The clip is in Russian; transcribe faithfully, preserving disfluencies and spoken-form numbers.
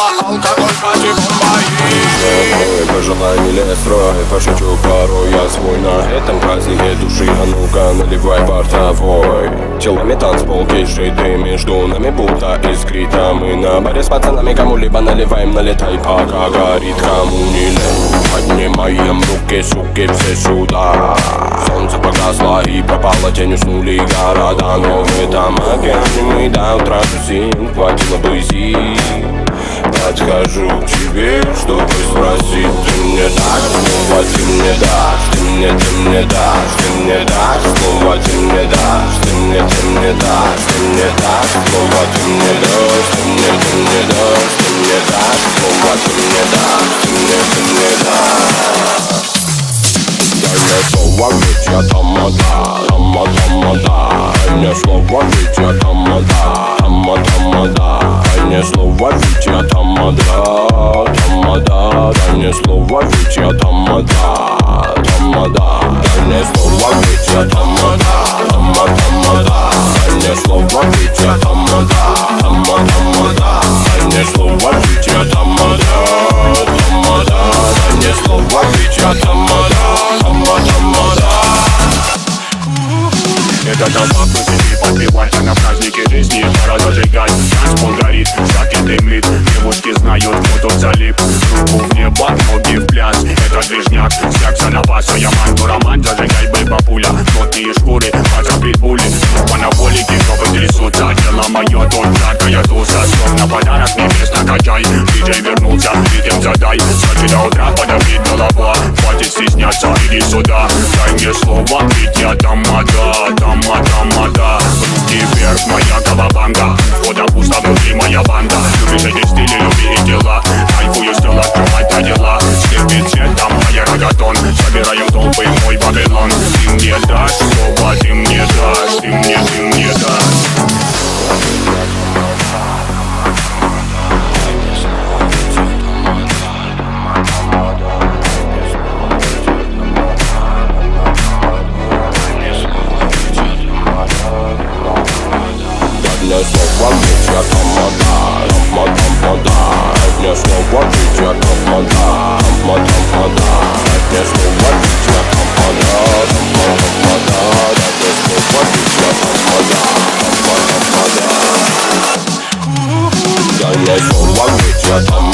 Пила алкоголь, патефон мои. Пожелай, милее, строй, пошучу порой я свой. На этом празднике души, а ну-ка наливай бортовой. Телами танцпол, кейши, ты между нами будто искрита. Мы на баре с пацанами кому-либо наливаем, налетай, пока горит, кому не лень. Поднимаем руки, суки, все сюда. Солнце погасло и пропало, тень, уснули города. Но в этом океане мы до утра тусим, хватило бы сил. Подхожу к тебе, чтобы спросить. Ты мне дашь, снова ты мне дашь. Ты мне, ты мне дашь, ты мне дашь. Снова ты мне дашь, ты мне, ты мне дашь. Ты мне дашь, снова ты мне дашь. Ты мне, ты мне дашь, ты мне дашь. Снова ты мне дашь, ты мне, ты мне дашь. Дай мне слово, ведь я тамада, тама, тамада. Дай мне слово, ведь я тамада, тама, тамада. Дай мне слово, ведь я тамада, тамада. Дай мне слово, ведь я тамада, тамада. Дай мне слово, ведь я тамада, тама, тамада. Дай мне слово, ведь я тамада, тама, тамада. Дай мне слово, ведь я тамада, тамада. Дай мне слово, ведь я тамада, тама, тамада. Это толпа посиди, подпевать, а на празднике жизни пора зажигать. Танцпол горит, всякий дымит, девушки знают, кто тут залип. Руку в небо, ноги в пляс, это движняк, секса на вас, а я манту роман, зажигай, бэй, бабуля. Плотные шкуры, паца питбули, анаболики, кто трясутся. Дело мое, тут жаркая туса, слов на подарок, небес накачай. Диджей вернулся, ритм задай, сочи до утра, подавить голова. Хватит стесняться, иди сюда, дай мне слово, ведь я тамада, тамада, тамада. Руки вверх, моя колобанга, входа пусто, внутри моя банда. Любишь эти стили, люби и дела, кайфую, стел открывать до дела. Слепит цветом моя рогатон, собираем толпы, мой Вавилон. Ты мне дашь слово, ты мне дашь, ты мне, ты мне дашь. Дай мне слово, ведь я тамада, тама, тамада. Дай мне слово, ведь я тамада, тама, тамада. Дай мне слово, ведь я тамада, тама, тамада. Дай мне слово, ведь я тамада, тама, тамада. Дай мне слово, ведь я тамада.